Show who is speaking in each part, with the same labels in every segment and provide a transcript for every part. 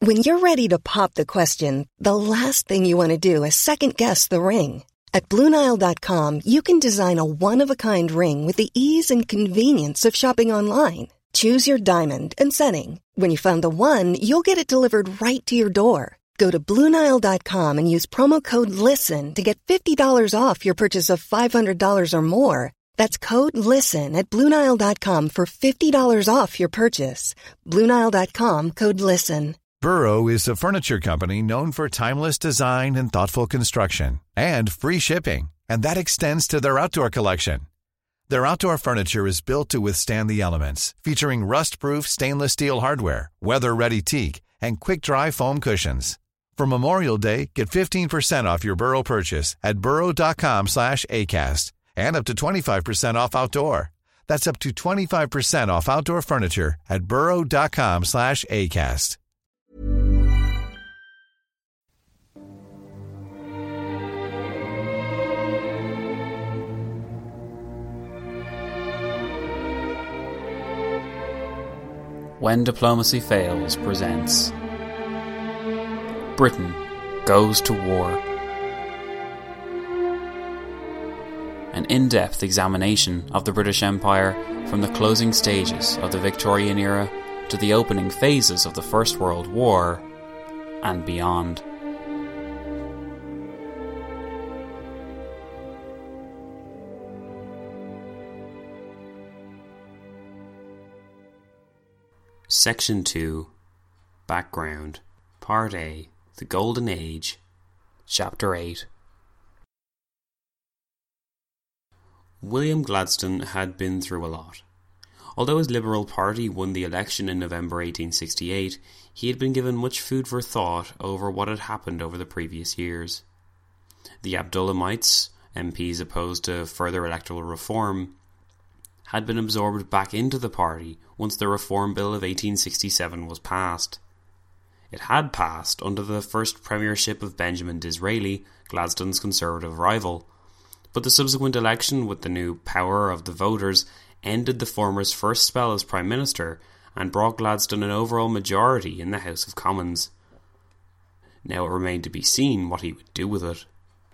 Speaker 1: When you're ready to pop the question, the last thing you want to do is second-guess the ring. At BlueNile.com, you can design a one-of-a-kind ring with the ease and convenience of shopping online. Choose your diamond and setting. When you find the one, you'll get it delivered right to your door. Go to BlueNile.com and use promo code LISTEN to get $50 off your purchase of $500 or more. That's code LISTEN at BlueNile.com for $50 off your purchase. BlueNile.com, code LISTEN.
Speaker 2: Burrow is a furniture company known for timeless design and thoughtful construction, and free shipping, and that extends to their outdoor collection. Their outdoor furniture is built to withstand the elements, featuring rust-proof stainless steel hardware, weather-ready teak, and quick-dry foam cushions. For Memorial Day, get 15% off your Burrow purchase at burrow.com/ACAST and up to 25% off outdoor. That's up to 25% off outdoor furniture at burrow.com/ACAST.
Speaker 3: When Diplomacy Fails presents Britain Goes to War. An in-depth examination of the British Empire from the closing stages of the Victorian era to the opening phases of the First World War and beyond. Section 2. Background. Part A. The Golden Age. Chapter 8. William Gladstone had been through a lot. Although his Liberal Party won the election in November 1868, he had been given much food for thought over what had happened over the previous years. The Abdullahmites, MPs opposed to further electoral reform, had been absorbed back into the party once the Reform Bill of 1867 was passed. It had passed under the first premiership of Benjamin Disraeli, Gladstone's Conservative rival, but the subsequent election with the new power of the voters ended the former's first spell as Prime Minister and brought Gladstone an overall majority in the House of Commons. Now it remained to be seen what he would do with it.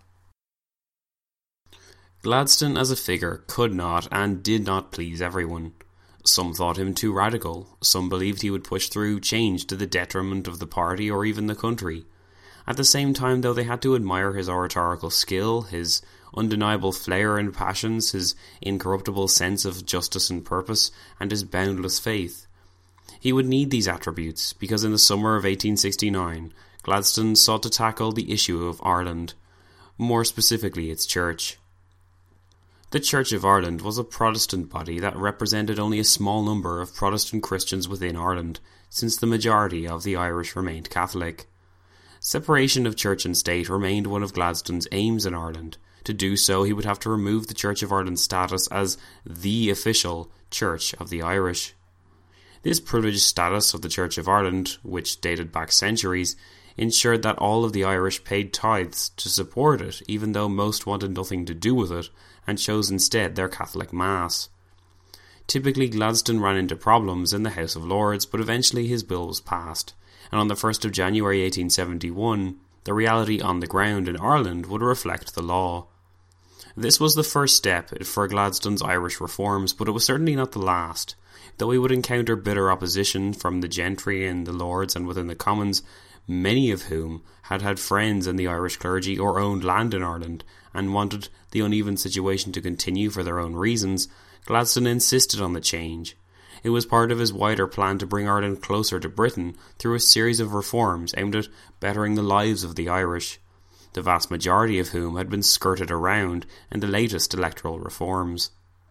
Speaker 3: Gladstone as a figure could not and did not please everyone. Some thought him too radical, some believed he would push through change to the detriment of the party or even the country. At the same time, though, they had to admire his oratorical skill, his undeniable flair and passions, his incorruptible sense of justice and purpose, and his boundless faith. He would need these attributes, because in the summer of 1869, Gladstone sought to tackle the issue of Ireland, more specifically its church. The Church of Ireland was a Protestant body that represented only a small number of Protestant Christians within Ireland, since the majority of the Irish remained Catholic. Separation of church and state remained one of Gladstone's aims in Ireland. To do so, he would have to remove the Church of Ireland's status as the official Church of the Irish. This privileged status of the Church of Ireland, which dated back centuries, ensured that all of the Irish paid tithes to support it, even though most wanted nothing to do with it, and chose instead their Catholic Mass. Typically, Gladstone ran into problems in the House of Lords, but eventually his bill was passed, and on the 1st of January 1871, the reality on the ground in Ireland would reflect the law. This was the first step for Gladstone's Irish reforms, but it was certainly not the last. Though he would encounter bitter opposition from the gentry in the Lords and within the Commons, many of whom had had friends in the Irish clergy or owned land in Ireland and wanted the uneven situation to continue for their own reasons, Gladstone insisted on the change. It was part of his wider plan to bring Ireland closer to Britain through a series of reforms aimed at bettering the lives of the Irish, the vast majority of whom had been skirted around in the latest electoral reforms.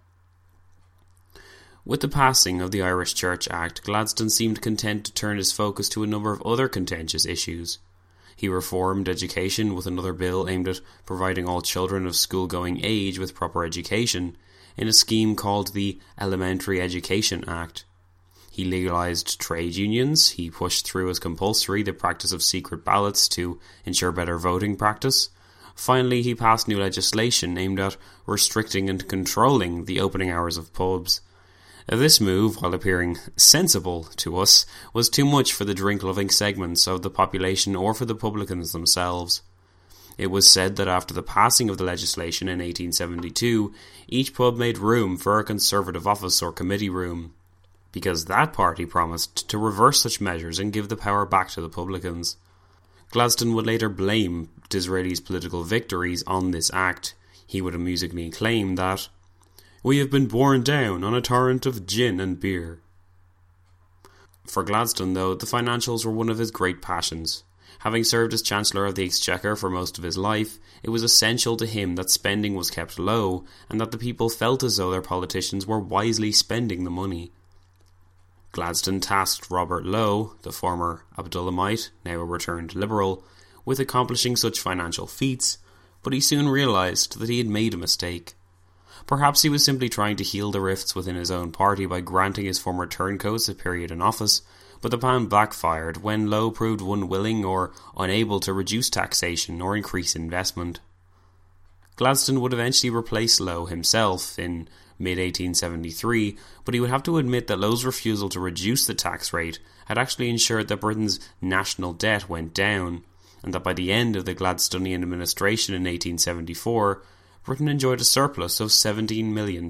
Speaker 3: With the passing of the Irish Church Act, Gladstone seemed content to turn his focus to a number of other contentious issues. He reformed education with another bill aimed at providing all children of school-going age with proper education, in a scheme called the Elementary Education Act. He legalised trade unions, he pushed through as compulsory the practice of secret ballots to ensure better voting practice. Finally, he passed new legislation aimed at restricting and controlling the opening hours of pubs. This move, while appearing sensible to us, was too much for the drink-loving segments of the population or for the publicans themselves. It was said that after the passing of the legislation in 1872, each pub made room for a Conservative office or committee room, because that party promised to reverse such measures and give the power back to the publicans. Gladstone would later blame Disraeli's political victories on this act. He would amusingly claim that, "We have been borne down on a torrent of gin and beer." For Gladstone, though, the financials were one of his great passions. Having served as Chancellor of the Exchequer for most of his life, it was essential to him that spending was kept low and that the people felt as though their politicians were wisely spending the money. Gladstone tasked Robert Lowe, the former Abdulhamite, now a returned Liberal, with accomplishing such financial feats, but he soon realised that he had made a mistake. Perhaps he was simply trying to heal the rifts within his own party by granting his former turncoats a period in office, but the plan backfired when Lowe proved unwilling or unable to reduce taxation or increase investment. Gladstone would eventually replace Lowe himself in mid-1873, but he would have to admit that Lowe's refusal to reduce the tax rate had actually ensured that Britain's national debt went down, and that by the end of the Gladstonian administration in 1874, Britain enjoyed a surplus of £17 million.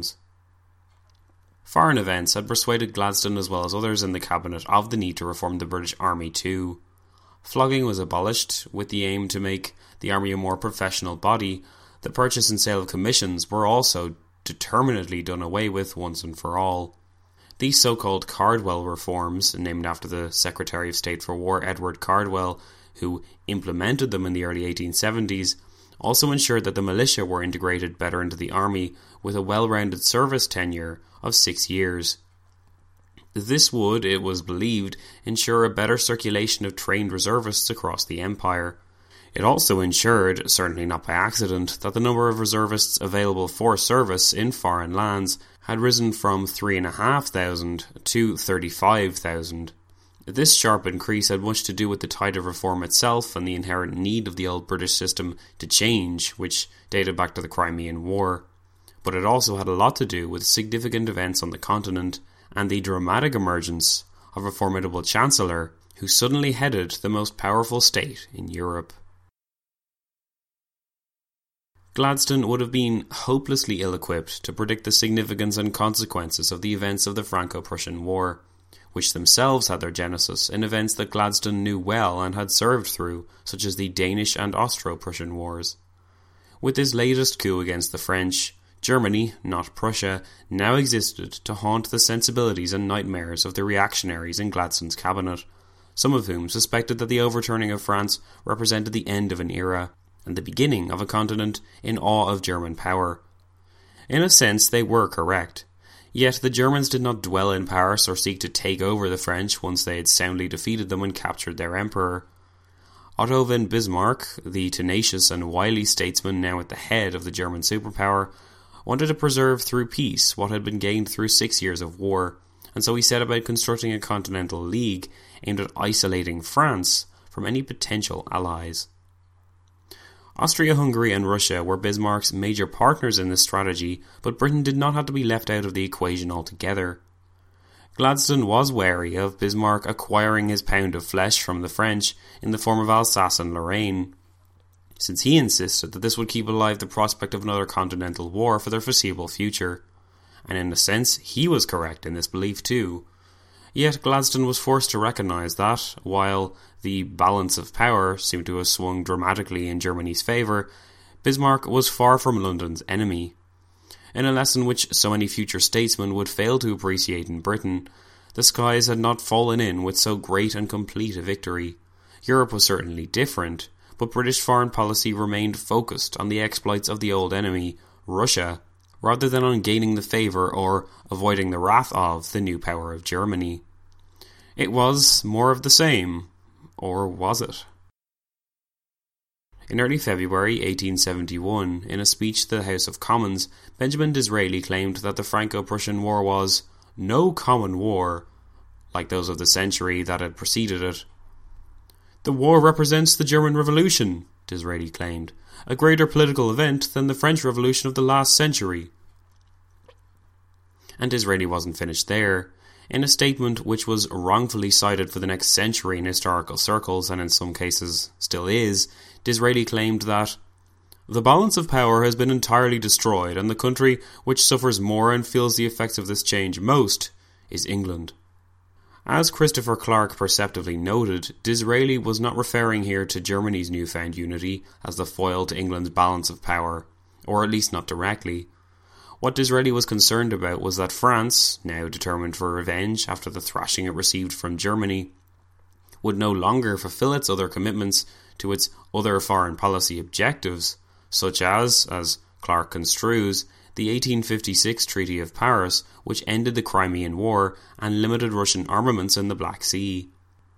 Speaker 3: Foreign events had persuaded Gladstone as well as others in the cabinet of the need to reform the British Army too. Flogging was abolished, with the aim to make the army a more professional body. The purchase and sale of commissions were also determinedly done away with once and for all. These so-called Cardwell reforms, named after the Secretary of State for War Edward Cardwell, who implemented them in the early 1870s, also ensured that the militia were integrated better into the army with a well-rounded service tenure of 6 years. This would, it was believed, ensure a better circulation of trained reservists across the empire. It also ensured, certainly not by accident, that the number of reservists available for service in foreign lands had risen from 3,500 to 35,000. This sharp increase had much to do with the tide of reform itself and the inherent need of the old British system to change, which dated back to the Crimean War. But it also had a lot to do with significant events on the continent and the dramatic emergence of a formidable chancellor who suddenly headed the most powerful state in Europe. Gladstone would have been hopelessly ill-equipped to predict the significance and consequences of the events of the Franco-Prussian War, which themselves had their genesis in events that Gladstone knew well and had served through, such as the Danish and Austro-Prussian Wars. With his latest coup against the French, Germany, not Prussia, now existed to haunt the sensibilities and nightmares of the reactionaries in Gladstone's cabinet, some of whom suspected that the overturning of France represented the end of an era and the beginning of a continent in awe of German power. In a sense, they were correct. Yet the Germans did not dwell in Paris or seek to take over the French once they had soundly defeated them and captured their emperor. Otto von Bismarck, the tenacious and wily statesman now at the head of the German superpower, wanted to preserve through peace what had been gained through 6 years of war, and so he set about constructing a continental league aimed at isolating France from any potential allies. Austria-Hungary and Russia were Bismarck's major partners in this strategy, but Britain did not have to be left out of the equation altogether. Gladstone was wary of Bismarck acquiring his pound of flesh from the French in the form of Alsace and Lorraine, since he insisted that this would keep alive the prospect of another continental war for their foreseeable future. And in a sense, he was correct in this belief too. Yet Gladstone was forced to recognise that, while the balance of power seemed to have swung dramatically in Germany's favour, Bismarck was far from London's enemy. In a lesson which so many future statesmen would fail to appreciate in Britain, the skies had not fallen in with so great and complete a victory. Europe was certainly different, but British foreign policy remained focused on the exploits of the old enemy, Russia, rather than on gaining the favour or avoiding the wrath of the new power of Germany. It was more of the same, or was it? In early February 1871, in a speech to the House of Commons, Benjamin Disraeli claimed that the Franco-Prussian War was no common war, like those of the century that had preceded it. "The war represents the German Revolution," Disraeli claimed, "a greater political event than the French Revolution of the last century." And Disraeli wasn't finished there. In a statement which was wrongfully cited for the next century in historical circles, and in some cases still is, Disraeli claimed that the balance of power has been entirely destroyed, and the country which suffers more and feels the effects of this change most is England. As Christopher Clark perceptively noted, Disraeli was not referring here to Germany's newfound unity as the foil to England's balance of power, or at least not directly. What Disraeli was concerned about was that France, now determined for revenge after the thrashing it received from Germany, would no longer fulfill its other commitments to its other foreign policy objectives, such as Clark construes, the 1856 Treaty of Paris, which ended the Crimean War and limited Russian armaments in the Black Sea.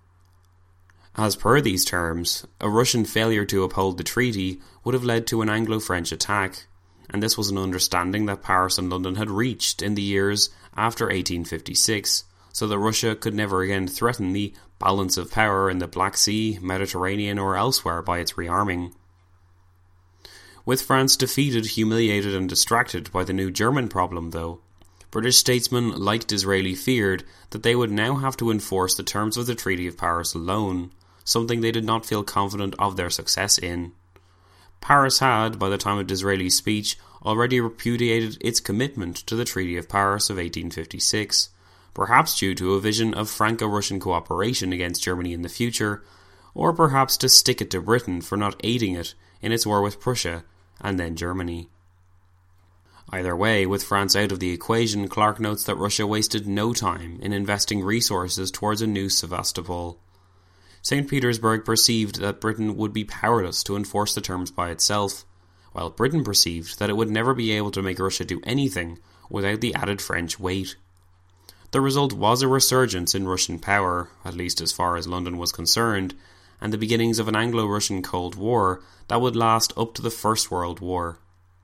Speaker 3: As per these terms, a Russian failure to uphold the treaty would have led to an Anglo-French attack, and this was an understanding that Paris and London had reached in the years after 1856, so that Russia could never again threaten the balance of power in the Black Sea, Mediterranean or elsewhere by its rearming. With France defeated, humiliated and distracted by the new German problem, though, British statesmen like Disraeli feared that they would now have to enforce the terms of the Treaty of Paris alone, something they did not feel confident of their success in. Paris had, by the time of Disraeli's speech, already repudiated its commitment to the Treaty of Paris of 1856, perhaps due to a vision of Franco-Russian cooperation against Germany in the future, or perhaps to stick it to Britain for not aiding it in its war with Prussia and then Germany. Either way, with France out of the equation, Clark notes that Russia wasted no time in investing resources towards a new Sevastopol. St. Petersburg perceived that Britain would be powerless to enforce the terms by itself, while Britain perceived that it would never be able to make Russia do anything without the added French weight. The result was a resurgence in Russian power, at least as far as London was concerned, and the beginnings of an Anglo-Russian Cold War that would last up to the First World War.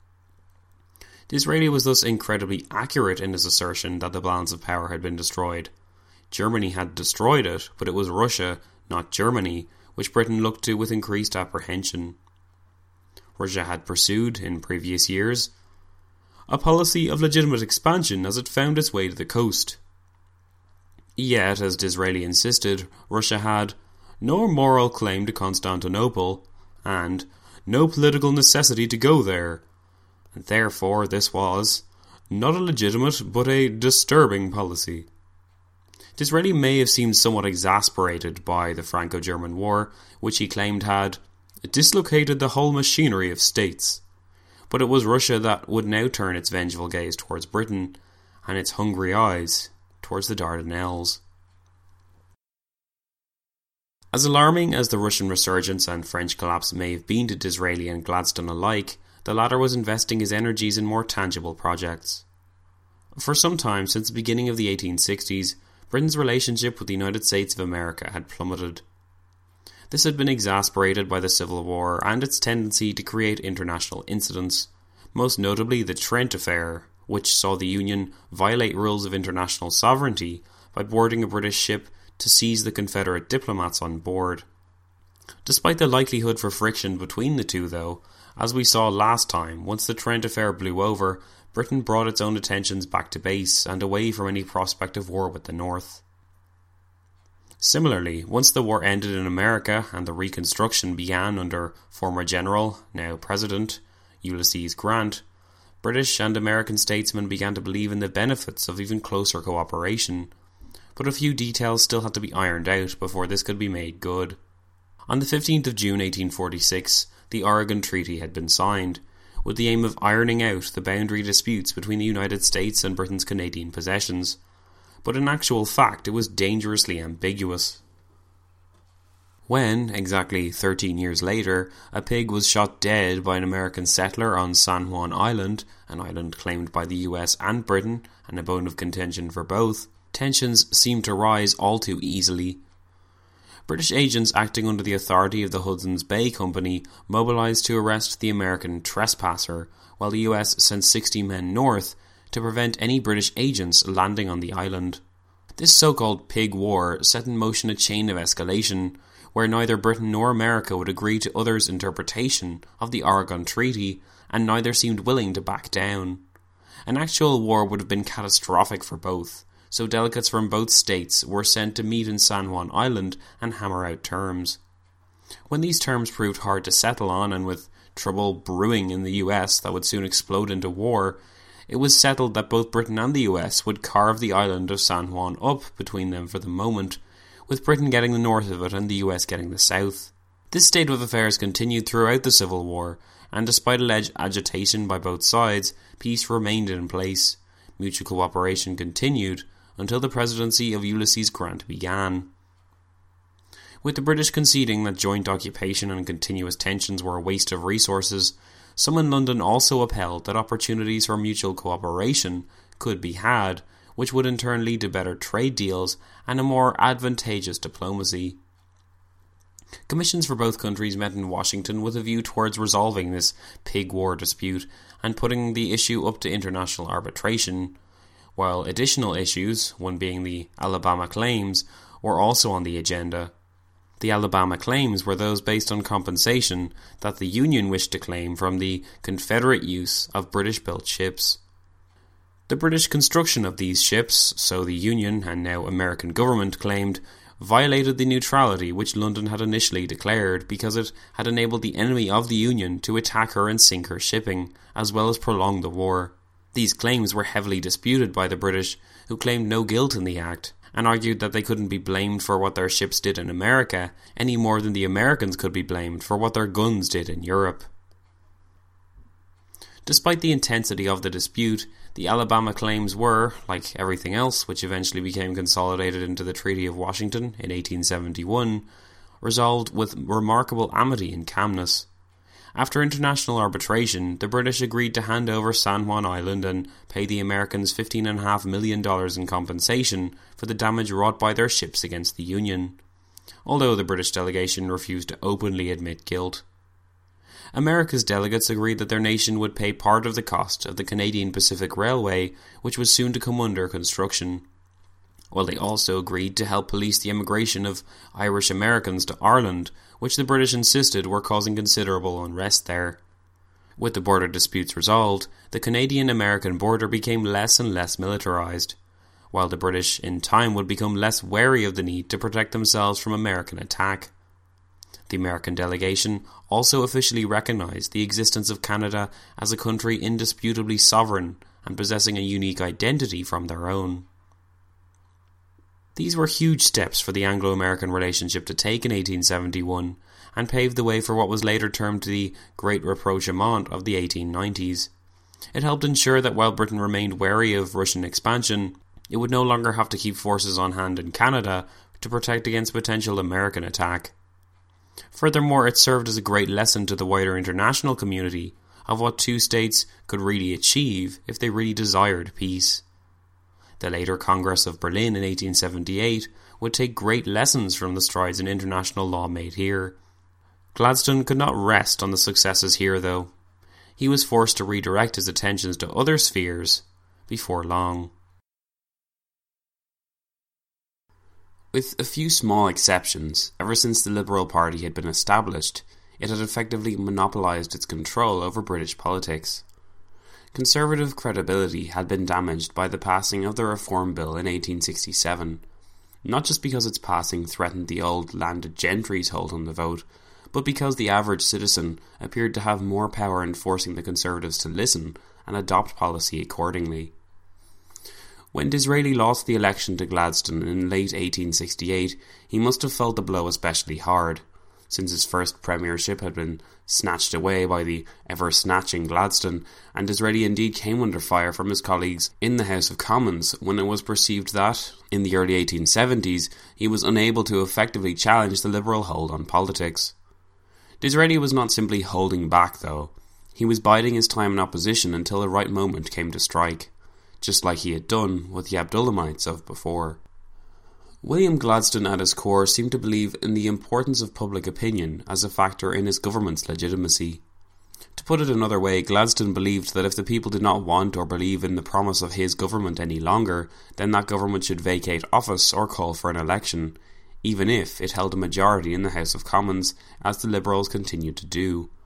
Speaker 3: Disraeli was thus incredibly accurate in his assertion that the balance of power had been destroyed. Germany had destroyed it, but it was Russia, not Germany, which Britain looked to with increased apprehension. Russia had pursued, in previous years, a policy of legitimate expansion as it found its way to the coast. Yet, as Disraeli insisted, Russia had no moral claim to Constantinople, and no political necessity to go there. And therefore, this was not a legitimate, but a disturbing policy. Disraeli may have seemed somewhat exasperated by the Franco-German War, which he claimed had dislocated the whole machinery of states. But it was Russia that would now turn its vengeful gaze towards Britain, and its hungry eyes towards the Dardanelles. As alarming as the Russian resurgence and French collapse may have been to Disraeli and Gladstone alike, the latter was investing his energies in more tangible projects. For some time since the beginning of the 1860s, Britain's relationship with the United States of America had plummeted. This had been exacerbated by the Civil War and its tendency to create international incidents, most notably the Trent Affair, which saw the Union violate rules of international sovereignty by boarding a British ship to seize the Confederate diplomats on board. Despite the likelihood for friction between the two, though, as we saw last time, once the Trent Affair blew over, Britain brought its own attentions back to base and away from any prospect of war with the North. Similarly, once the war ended in America and the Reconstruction began under former General, now President, Ulysses Grant, British and American statesmen began to believe in the benefits of even closer cooperation, but a few details still had to be ironed out before this could be made good. On the 15th of June 1846, the Oregon Treaty had been signed, with the aim of ironing out the boundary disputes between the United States and Britain's Canadian possessions, but in actual fact it was dangerously ambiguous. When, exactly 13 years later, a pig was shot dead by an American settler on San Juan Island, an island claimed by the US and Britain, and a bone of contention for both, tensions seemed to rise all too easily. British agents acting under the authority of the Hudson's Bay Company mobilised to arrest the American trespasser, while the US sent 60 men north to prevent any British agents landing on the island. This so-called Pig War set in motion a chain of escalation, where neither Britain nor America would agree to others' interpretation of the Oregon Treaty, and neither seemed willing to back down. An actual war would have been catastrophic for both, so delegates from both states were sent to meet in San Juan Island and hammer out terms. When these terms proved hard to settle on, and with trouble brewing in the US that would soon explode into war, it was settled that both Britain and the US would carve the island of San Juan up between them for the moment, with Britain getting the north of it and the US getting the south. This state of affairs continued throughout the Civil War, and despite alleged agitation by both sides, peace remained in place. Mutual cooperation continued until the presidency of Ulysses Grant began. With the British conceding that joint occupation and continuous tensions were a waste of resources, some in London also upheld that opportunities for mutual cooperation could be had, which would in turn lead to better trade deals and a more advantageous diplomacy. Commissions for both countries met in Washington with a view towards resolving this pig war dispute and putting the issue up to international arbitration, while additional issues, one being the Alabama claims, were also on the agenda. The Alabama claims were those based on compensation that the Union wished to claim from the Confederate use of British-built ships. The British construction of these ships, so the Union and now American government claimed, violated the neutrality which London had initially declared because it had enabled the enemy of the Union to attack her and sink her shipping, as well as prolong the war. These claims were heavily disputed by the British, who claimed no guilt in the act, and argued that they couldn't be blamed for what their ships did in America any more than the Americans could be blamed for what their guns did in Europe. Despite the intensity of the dispute, the Alabama claims were, like everything else which eventually became consolidated into the Treaty of Washington in 1871, resolved with remarkable amity and calmness. After international arbitration, the British agreed to hand over San Juan Island and pay the Americans $15.5 million in compensation for the damage wrought by their ships against the Union, although the British delegation refused to openly admit guilt. America's delegates agreed that their nation would pay part of the cost of the Canadian Pacific Railway, which was soon to come under construction, while they also agreed to help police the immigration of Irish Americans to Ireland, which the British insisted were causing considerable unrest there. With the border disputes resolved, the Canadian-American border became less and less militarized, while the British in time would become less wary of the need to protect themselves from American attack. The American delegation also officially recognized the existence of Canada as a country indisputably sovereign and possessing a unique identity from their own. These were huge steps for the Anglo-American relationship to take in 1871 and paved the way for what was later termed the Great Rapprochement of the 1890s. It helped ensure that while Britain remained wary of Russian expansion, it would no longer have to keep forces on hand in Canada to protect against potential American attack. Furthermore, it served as a great lesson to the wider international community of what two states could really achieve if they really desired peace. The later Congress of Berlin in 1878 would take great lessons from the strides in international law made here. Gladstone could not rest on the successes here, though. He was forced to redirect his attentions to other spheres before long. With a few small exceptions, ever since the Liberal Party had been established, it had effectively monopolised its control over British politics. Conservative credibility had been damaged by the passing of the Reform Bill in 1867, not just because its passing threatened the old landed gentry's hold on the vote, but because the average citizen appeared to have more power in forcing the Conservatives to listen and adopt policy accordingly. When Disraeli lost the election to Gladstone in late 1868, he must have felt the blow especially hard, since his first premiership had been snatched away by the ever-snatching Gladstone, and Disraeli indeed came under fire from his colleagues in the House of Commons when it was perceived that, in the early 1870s, he was unable to effectively challenge the Liberal hold on politics. Disraeli was not simply holding back, though. He was biding his time in opposition until the right moment came to strike, just like he had done with the Abdullamites of before. William Gladstone at his core seemed to believe in the importance of public opinion as a factor in his government's legitimacy. To put it another way, Gladstone believed that if the people did not want or believe in the promise of his government any longer, then that government should vacate office or call for an election, even if it held a majority in the House of Commons, as the Liberals continued to do.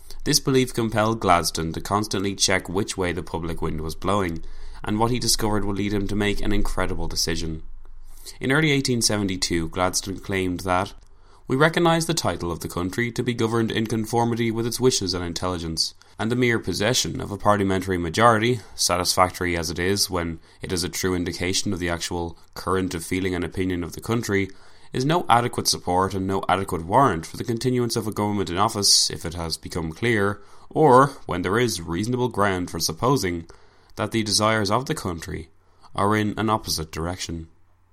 Speaker 3: This belief compelled Gladstone to constantly check which way the public wind was blowing, and what he discovered would lead him to make an incredible decision. In early 1872, Gladstone claimed that, "We recognise the title of the country to be governed in conformity with its wishes and intelligence, and the mere possession of a parliamentary majority, satisfactory as it is when it is a true indication of the actual current of feeling and opinion of the country, is no adequate support and no adequate warrant for the continuance of a government in office if it has become clear, or when there is reasonable ground for supposing that the desires of the country are in an opposite direction."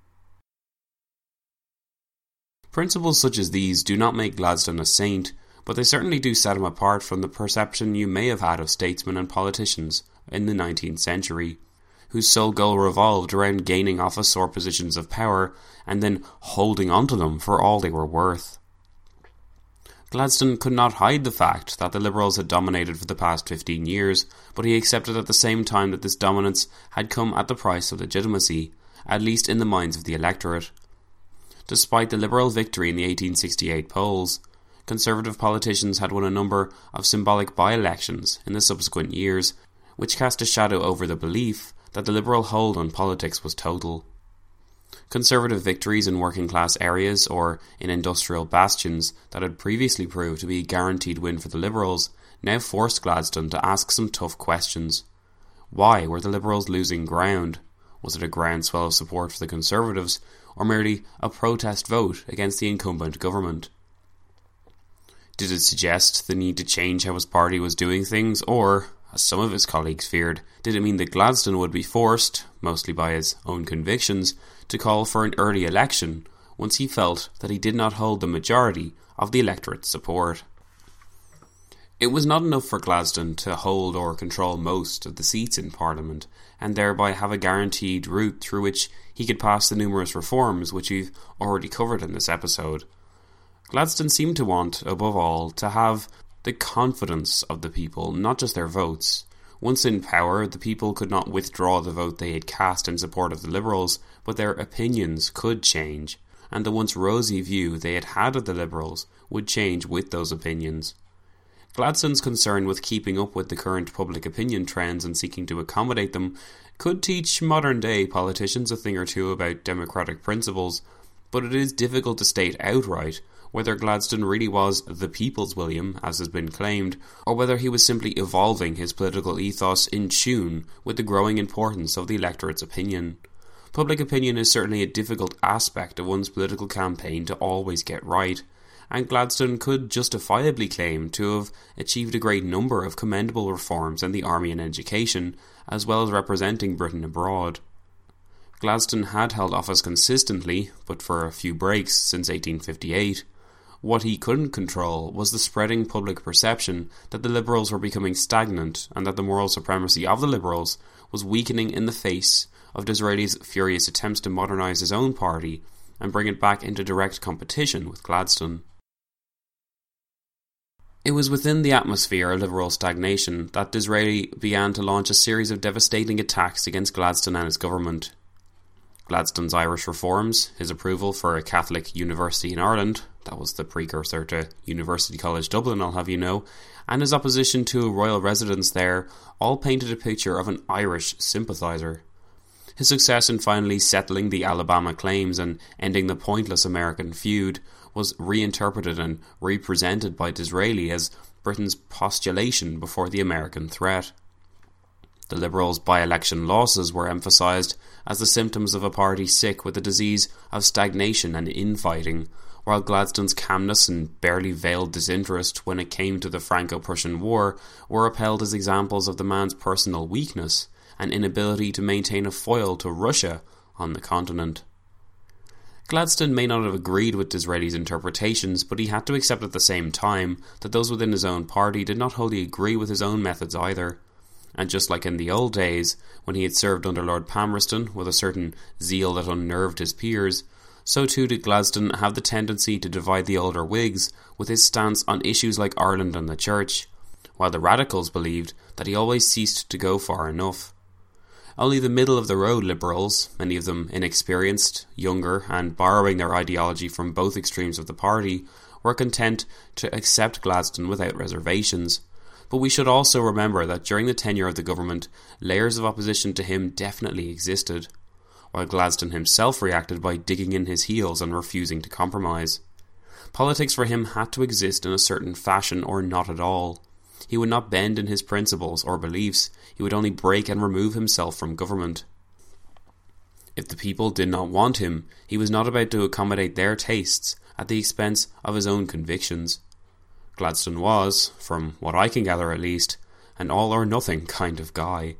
Speaker 3: Principles such as these do not make Gladstone a saint, but they certainly do set him apart from the perception you may have had of statesmen and politicians in the 19th century, whose sole goal revolved around gaining office or positions of power and then holding onto them for all they were worth. Gladstone could not hide the fact that the Liberals had dominated for the past 15 years, but he accepted at the same time that this dominance had come at the price of legitimacy, at least in the minds of the electorate. Despite the Liberal victory in the 1868 polls, Conservative politicians had won a number of symbolic by-elections in the subsequent years, which cast a shadow over the belief that the Liberal hold on politics was total. Conservative victories in working-class areas or in industrial bastions that had previously proved to be a guaranteed win for the Liberals now forced Gladstone to ask some tough questions. Why were the Liberals losing ground? Was it a groundswell of support for the Conservatives, or merely a protest vote against the incumbent government? Did it suggest the need to change how his party was doing things, or, as some of his colleagues feared, did it mean that Gladstone would be forced, mostly by his own convictions, to call for an early election once he felt that he did not hold the majority of the electorate's support? It was not enough for Gladstone to hold or control most of the seats in Parliament, and thereby have a guaranteed route through which he could pass the numerous reforms which we've already covered in this episode. Gladstone seemed to want, above all, to have the confidence of the people, not just their votes. Once in power, the people could not withdraw the vote they had cast in support of the Liberals, but their opinions could change, and the once rosy view they had had of the Liberals would change with those opinions. Gladstone's concern with keeping up with the current public opinion trends and seeking to accommodate them could teach modern-day politicians a thing or two about democratic principles, but it is difficult to state outright whether Gladstone really was the People's William, as has been claimed, or whether he was simply evolving his political ethos in tune with the growing importance of the electorate's opinion. Public opinion is certainly a difficult aspect of one's political campaign to always get right, and Gladstone could justifiably claim to have achieved a great number of commendable reforms in the army and education, as well as representing Britain abroad. Gladstone had held office consistently, but for a few breaks, since 1858. What he couldn't control was the spreading public perception that the Liberals were becoming stagnant and that the moral supremacy of the Liberals was weakening in the face of Disraeli's furious attempts to modernise his own party and bring it back into direct competition with Gladstone. It was within the atmosphere of Liberal stagnation that Disraeli began to launch a series of devastating attacks against Gladstone and his government. Gladstone's Irish reforms, his approval for a Catholic university in Ireland, that was the precursor to University College Dublin, I'll have you know, and his opposition to a royal residence there, all painted a picture of an Irish sympathiser. His success in finally settling the Alabama claims and ending the pointless American feud was reinterpreted and represented by Disraeli as Britain's postulation before the American threat. The Liberals' by-election losses were emphasised as the symptoms of a party sick with the disease of stagnation and infighting, while Gladstone's calmness and barely veiled disinterest when it came to the Franco-Prussian War were upheld as examples of the man's personal weakness and inability to maintain a foil to Russia on the continent. Gladstone may not have agreed with Disraeli's interpretations, but he had to accept at the same time that those within his own party did not wholly agree with his own methods either. And just like in the old days, when he had served under Lord Palmerston with a certain zeal that unnerved his peers, so too did Gladstone have the tendency to divide the older Whigs with his stance on issues like Ireland and the Church, while the Radicals believed that he always ceased to go far enough. Only the middle-of-the-road Liberals, many of them inexperienced, younger, and borrowing their ideology from both extremes of the party, were content to accept Gladstone without reservations. But we should also remember that during the tenure of the government, layers of opposition to him definitely existed, while Gladstone himself reacted by digging in his heels and refusing to compromise. Politics for him had to exist in a certain fashion or not at all. He would not bend in his principles or beliefs, he would only break and remove himself from government. If the people did not want him, he was not about to accommodate their tastes at the expense of his own convictions. Gladstone was, from what I can gather at least, an all-or-nothing kind of guy.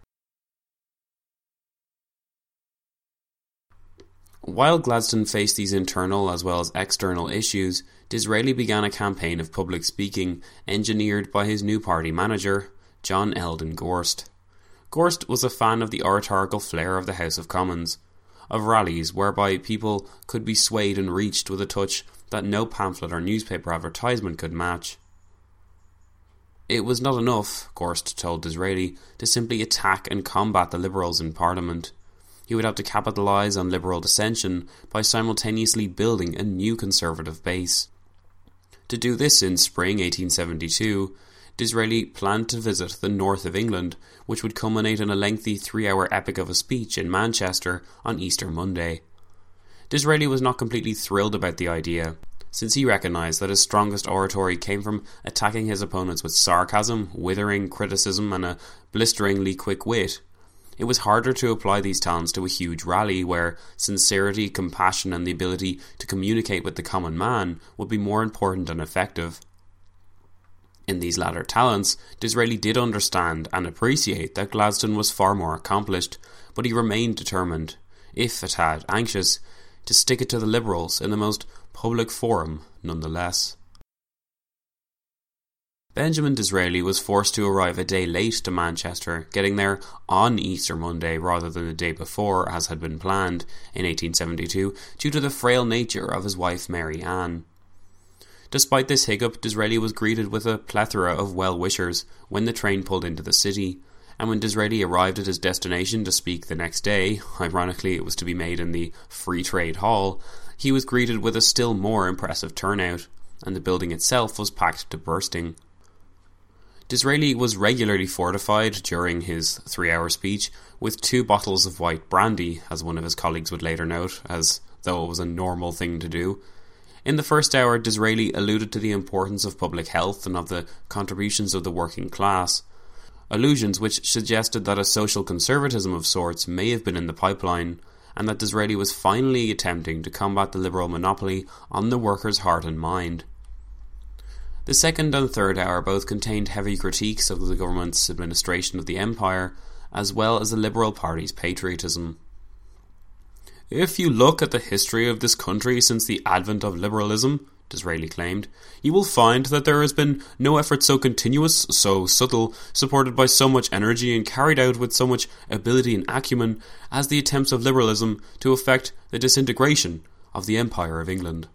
Speaker 3: While Gladstone faced these internal as well as external issues, Disraeli began a campaign of public speaking engineered by his new party manager, John Eldon Gorst. Gorst was a fan of the oratorical flair of the House of Commons, of rallies whereby people could be swayed and reached with a touch that no pamphlet or newspaper advertisement could match. It was not enough, Gorst told Disraeli, to simply attack and combat the Liberals in Parliament. He would have to capitalise on Liberal dissension by simultaneously building a new Conservative base. To do this in spring 1872, Disraeli planned to visit the north of England, which would culminate in a lengthy 3-hour epic of a speech in Manchester on Easter Monday. Disraeli was not completely thrilled about the idea, since he recognised that his strongest oratory came from attacking his opponents with sarcasm, withering criticism and a blisteringly quick wit. It was harder to apply these talents to a huge rally where sincerity, compassion and the ability to communicate with the common man would be more important and effective. In these latter talents, Disraeli did understand and appreciate that Gladstone was far more accomplished, but he remained determined, if a tad anxious, to stick it to the Liberals in the most public forum nonetheless. Benjamin Disraeli was forced to arrive a day late to Manchester, getting there on Easter Monday rather than the day before as had been planned in 1872 due to the frail nature of his wife Mary Ann. Despite this hiccup, Disraeli was greeted with a plethora of well-wishers when the train pulled into the city, and when Disraeli arrived at his destination to speak the next day, ironically it was to be made in the Free Trade Hall, he was greeted with a still more impressive turnout, and the building itself was packed to bursting. Disraeli was regularly fortified during his 3-hour speech with 2 bottles of white brandy, as one of his colleagues would later note, as though it was a normal thing to do. In the first hour, Disraeli alluded to the importance of public health and of the contributions of the working class, allusions which suggested that a social conservatism of sorts may have been in the pipeline, and that Disraeli was finally attempting to combat the Liberal monopoly on the worker's heart and mind. The second and third hour both contained heavy critiques of the government's administration of the empire, as well as the Liberal Party's patriotism. "If you look at the history of this country since the advent of liberalism," Disraeli claimed, "you will find that there has been no effort so continuous, so subtle, supported by so much energy and carried out with so much ability and acumen as the attempts of liberalism to effect the disintegration of the Empire of England."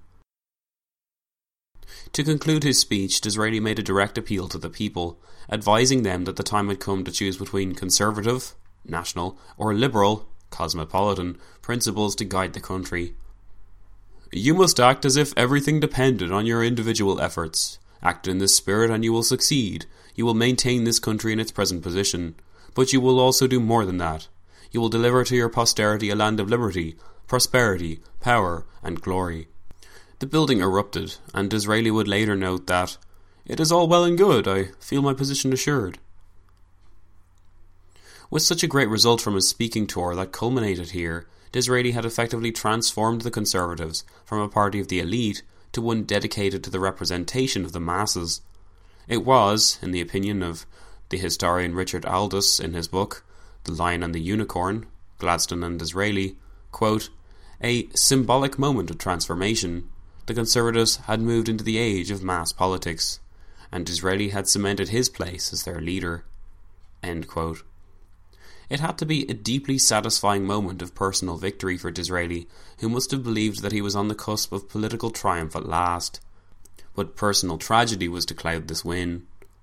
Speaker 3: To conclude his speech, Disraeli made a direct appeal to the people, advising them that the time had come to choose between conservative, national, or liberal, cosmopolitan, principles to guide the country. "You must act as if everything depended on your individual efforts. Act in this spirit and you will succeed. You will maintain this country in its present position. But you will also do more than that. You will deliver to your posterity a land of liberty, prosperity, power, and glory." The building erupted, and Disraeli would later note that, "It is all well and good, I feel my position assured." With such a great result from his speaking tour that culminated here, Disraeli had effectively transformed the Conservatives from a party of the elite to one dedicated to the representation of the masses. It was, in the opinion of the historian Richard Aldous in his book, The Lion and the Unicorn, Gladstone and Disraeli, quote, "a symbolic moment of transformation. The Conservatives had moved into the age of mass politics, and Disraeli had cemented his place as their leader." End quote. It had to be a deeply satisfying moment of personal victory for Disraeli, who must have believed that he was on the cusp of political triumph at last. But personal tragedy was to cloud this win.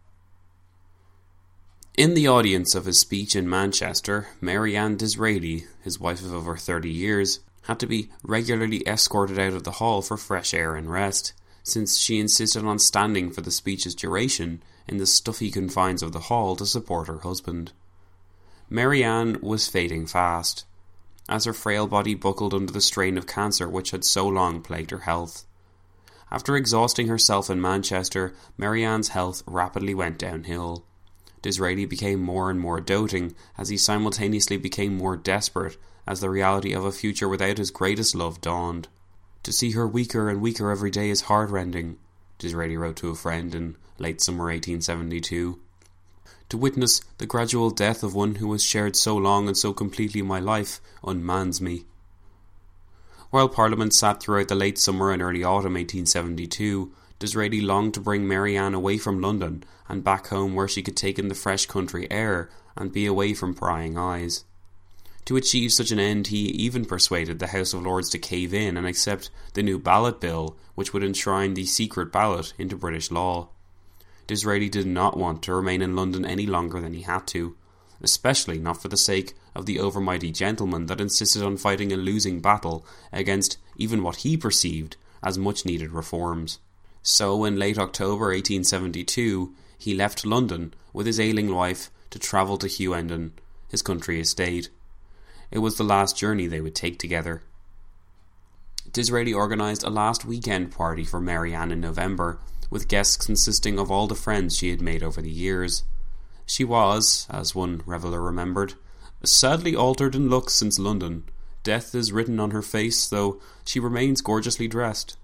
Speaker 3: In the audience of his speech in Manchester, Mary Ann Disraeli, his wife of over 30 years, had to be regularly escorted out of the hall for fresh air and rest, since she insisted on standing for the speech's duration in the stuffy confines of the hall to support her husband. Marianne was fading fast, as her frail body buckled under the strain of cancer which had so long plagued her health. After exhausting herself in Manchester, Marianne's health rapidly went downhill. Disraeli became more and more doting, as he simultaneously became more desperate as the reality of a future without his greatest love dawned. "To see her weaker and weaker every day is heart-rending," Disraeli wrote to a friend in late summer 1872. "To witness the gradual death of one who has shared so long and so completely my life unmans me." While Parliament sat throughout the late summer and early autumn 1872, Disraeli longed to bring Marianne away from London and back home where she could take in the fresh country air and be away from prying eyes. To achieve such an end, he even persuaded the House of Lords to cave in and accept the new ballot bill, which would enshrine the secret ballot into British law. Disraeli did not want to remain in London any longer than he had to, especially not for the sake of the overmighty gentleman that insisted on fighting a losing battle against even what he perceived as much-needed reforms. So in late October 1872, he left London with his ailing wife to travel to Hughenden, his country estate. It was the last journey they would take together. Disraeli organised a last weekend party for Marianne in November, with guests consisting of all the friends she had made over the years. She was, as one reveller remembered, sadly altered in looks since London. Death is written on her face, though she remains gorgeously dressed.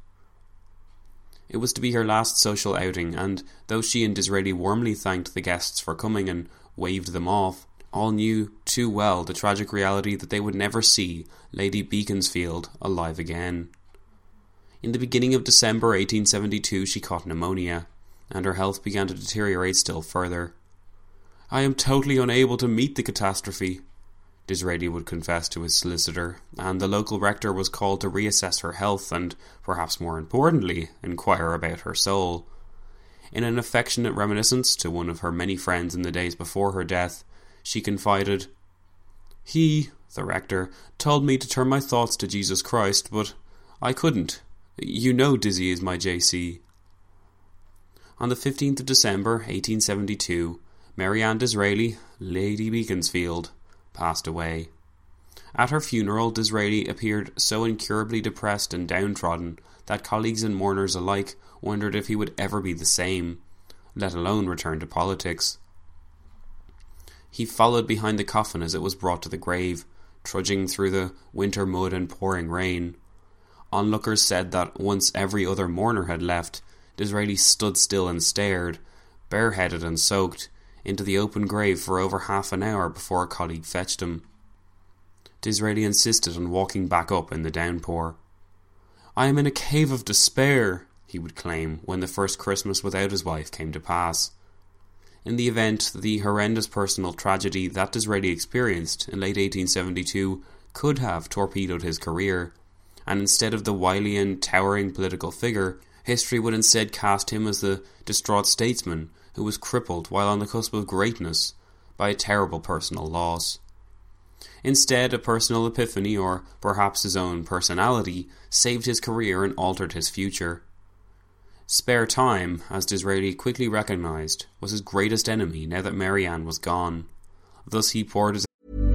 Speaker 3: It was to be her last social outing, and though she and Disraeli warmly thanked the guests for coming and waved them off, all knew too well the tragic reality that they would never see Lady Beaconsfield alive again. In the beginning of December 1872 she caught pneumonia, and her health began to deteriorate still further. "I am totally unable to meet the catastrophe," Disraeli would confess to his solicitor, and the local rector was called to reassess her health and, perhaps more importantly, inquire about her soul. In an affectionate reminiscence to one of her many friends in the days before her death, she confided, "He, the rector, told me to turn my thoughts to Jesus Christ, but I couldn't. You know Dizzy is my JC." On the 15th of December 1872, Marianne Disraeli, Lady Beaconsfield, passed away. At her funeral, Disraeli appeared so incurably depressed and downtrodden that colleagues and mourners alike wondered if he would ever be the same, let alone return to politics. He followed behind the coffin as it was brought to the grave, trudging through the winter mud and pouring rain. Onlookers said that once every other mourner had left, Disraeli stood still and stared, bareheaded and soaked, into the open grave for over half an hour before a colleague fetched him. Disraeli insisted on walking back up in the downpour. "I am in a cave of despair," he would claim when the first Christmas without his wife came to pass. In the event, the horrendous personal tragedy that Disraeli experienced in late 1872 could have torpedoed his career, and instead of the wily and towering political figure, history would instead cast him as the distraught statesman who was crippled while on the cusp of greatness by a terrible personal loss. Instead, a personal epiphany, or perhaps his own personality, saved his career and altered his future. Spare time, as Disraeli quickly recognised, was his greatest enemy now that Marianne was gone. Thus he poured his...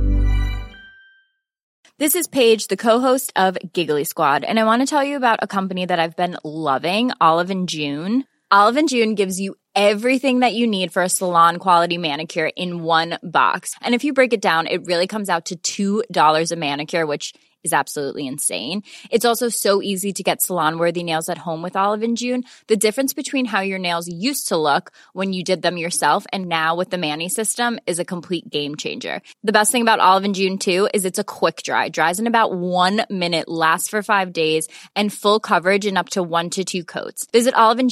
Speaker 4: This is Paige, the co-host of Giggly Squad, and I want to tell you about a company that I've been loving, Olive & June. Olive & June gives you everything that you need for a salon-quality manicure in one box. And if you break it down, it really comes out to $2 a manicure, which is absolutely insane. It's also so easy to get salon-worthy nails at home with Olive & June. The difference between how your nails used to look when you did them yourself and now with the Mani system is a complete game changer. The best thing about Olive & June, too, is it's a quick dry. Dries in about 1 minute, lasts for 5 days, and full coverage in up to 1 to 2 coats. Visit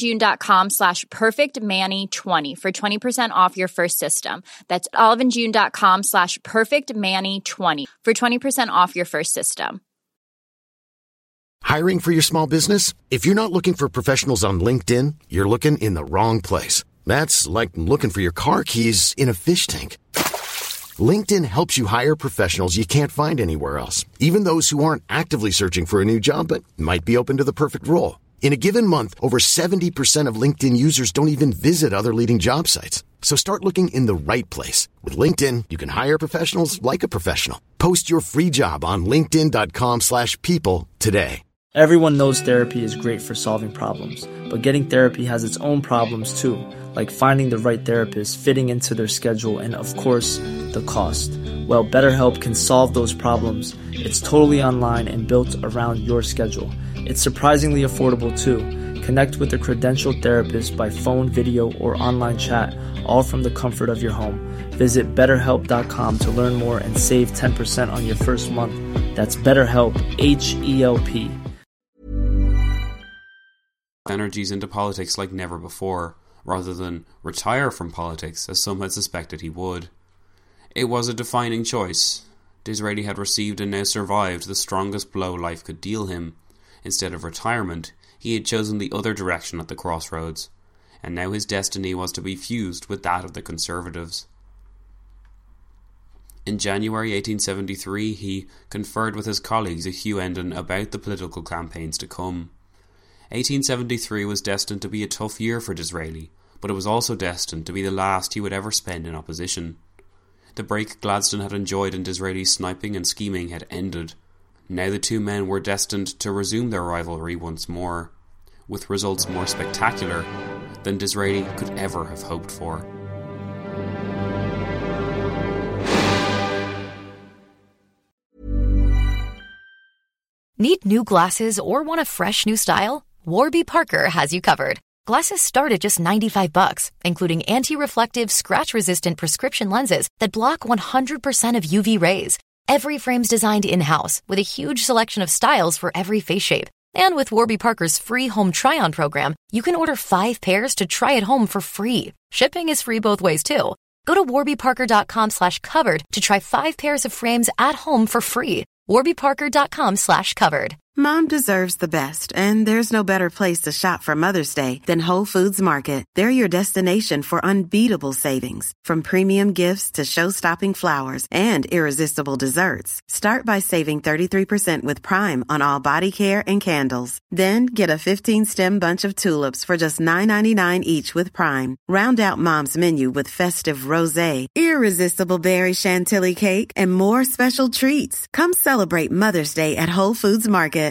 Speaker 4: oliveandjune.com/perfectmani20 for 20% off your first system. That's oliveandjune.com/perfectmani20 for 20% off your first system.
Speaker 5: Hiring for your small business? If you're not looking for professionals on LinkedIn, you're looking in the wrong place. That's like looking for your car keys in a fish tank. LinkedIn helps you hire professionals you can't find anywhere else, even those who aren't actively searching for a new job but might be open to the perfect role. In a given month, over 70% of LinkedIn users don't even visit other leading job sites. So start looking in the right place. With LinkedIn, you can hire professionals like a professional. Post your free job on linkedin.com/people today.
Speaker 6: Everyone knows therapy is great for solving problems, but getting therapy has its own problems too, like finding the right therapist, fitting into their schedule, and of course, the cost. Well, BetterHelp can solve those problems. It's totally online and built around your schedule. It's surprisingly affordable too. Connect with a credentialed therapist by phone, video, or online chat, all from the comfort of your home. Visit BetterHelp.com to learn more and save 10% on your first month. That's BetterHelp, H-E-L-P.
Speaker 3: Energies into politics like never before, rather than retire from politics as some had suspected he would. It was a defining choice. Disraeli had received and now survived the strongest blow life could deal him. Instead of retirement, he had chosen the other direction at the crossroads, and now his destiny was to be fused with that of the Conservatives. In January 1873, he conferred with his colleagues at Hugh Endon about the political campaigns to come. 1873 was destined to be a tough year for Disraeli, but it was also destined to be the last he would ever spend in opposition. The break Gladstone had enjoyed in Disraeli's sniping and scheming had ended. Now the two men were destined to resume their rivalry once more, with results more spectacular than Disraeli could ever have hoped for.
Speaker 7: Need new glasses or want a fresh new style? Warby Parker has you covered. Glasses start at just $95, including anti-reflective, scratch-resistant prescription lenses that block 100% of UV rays. Every frame's designed in-house with a huge selection of styles for every face shape. And with Warby Parker's free home try-on program, you can order 5 pairs to try at home for free. Shipping is free both ways, too. Go to warbyparker.com/covered to try 5 pairs of frames at home for free. warbyparker.com/covered.
Speaker 8: Mom deserves the best, and there's no better place to shop for Mother's Day than Whole Foods Market. They're your destination for unbeatable savings, from premium gifts to show-stopping flowers and irresistible desserts. Start by saving 33% with Prime on all body care and candles. Then get a 15-stem bunch of tulips for just $9.99 each with Prime. Round out Mom's menu with festive rosé, irresistible berry chantilly cake, and more special treats. Come celebrate Mother's Day at Whole Foods Market.